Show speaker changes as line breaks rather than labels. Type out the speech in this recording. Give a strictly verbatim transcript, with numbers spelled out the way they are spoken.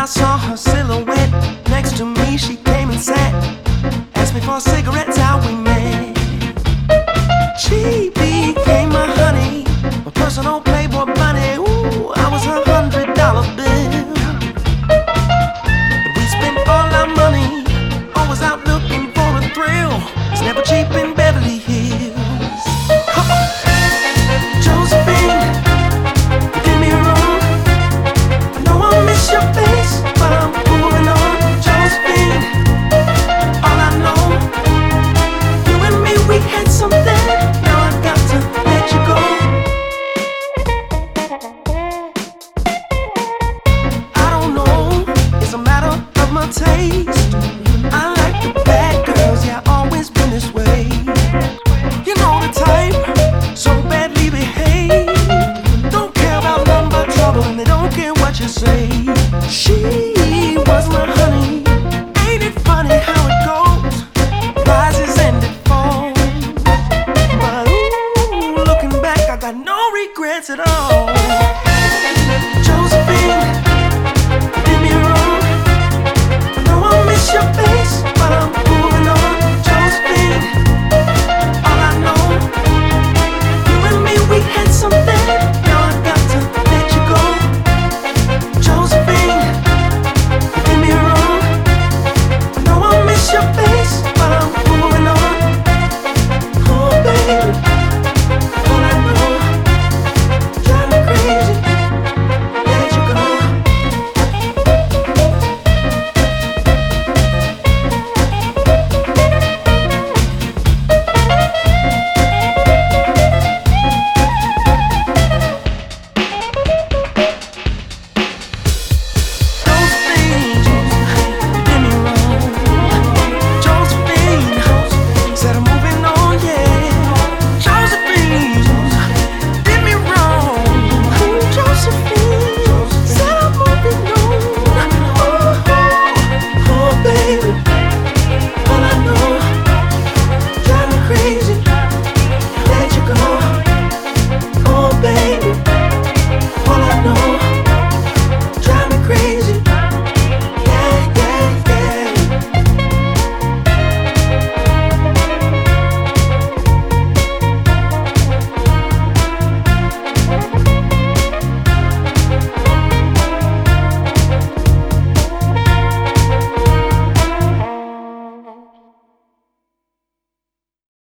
saw her silhouette next to me, she came and sat, asked me for cigarettes, how we met. She became my honey, my personal playboy bunny. Ooh, I was her hundred dollar bill. We spent all our money, always out looking for a thrill. It's never cheap in Beverly Hills. Huh. Josephine, give me room. I know I miss your face, but I'm moving on. Josephine, all I know, you and me, we had something. Now I got to let you go. I don't know, it's a matter of my taste. I like the bad girls, yeah, always been this way. You know the type, so badly behaved. Don't care about none but trouble, and they don't care what you say. She